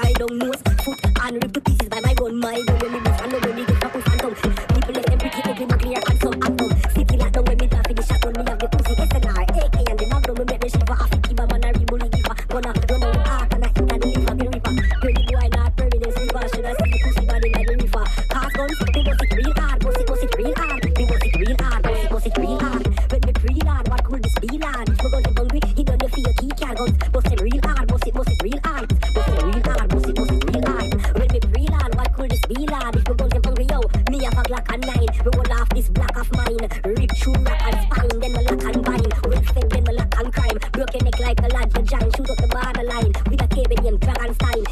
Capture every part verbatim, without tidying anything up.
I don't know. Foot and rip to pieces by my gun. My gun when me bust and when me get fuck with phantom. People left them pretty ugly, no clear and some atom. City lock down when me drop in the shotgun. Me have the pussy S N R, A K and the Magnum. Me make me shiver. I fit keep a man a real bully giver. Gonna run out heart and I hit and the liver be reaper. Pretty boy not permanent silver. Should I see the pussy body like the river? Cars guns, me bust it real hard. Bust it, bust it real hard. Me bust it real hard. Bust it, bust it real hard. When me pre lad, what could this be lad? If me gun them hungry, he done you for your key card guns. Bust it real hard. Bust it, bust it real hard. Bust it real hard. Bust it, bust it real hard. When me pre lad, what could this be lad? If me gun them hungry, yo, me have a Glock and nine. Me roll off this black of mine. Rip through rock and spine, then me lock and bind. Well fed, then me lock and crime. Broke your neck like a lad, your giant. Shoot up the borderline with a cable named Dragonstein.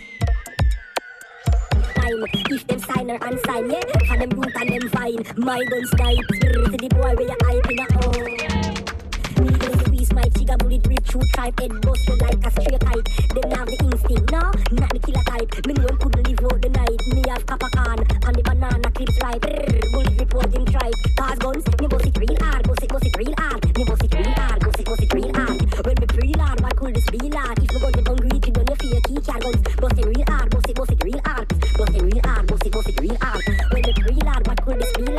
If them sign or unsign, yeah, for them root and them fine. My gun snipe, to the boy where you hype in a oh. Me just squeeze my trigger, bullet rip through tripe, head bust you like a straight kite. Them have the instinct, no, not the killer type. Me know him couldn't live out the night. Me have copper can and the banana clips right. Bullet report him tripe. Cars guns, me bust it real hard, bust it, bust it real hard. Me bust it real hard, bust it, bust it real hard. When me pre lad, what could this be lad? If me gun them hungry, you done your fear key car guns. Bust it real hard, bust it, bust it real hard. Bust it real hard, bust it, bust it real hard. When me pre lad, what could this be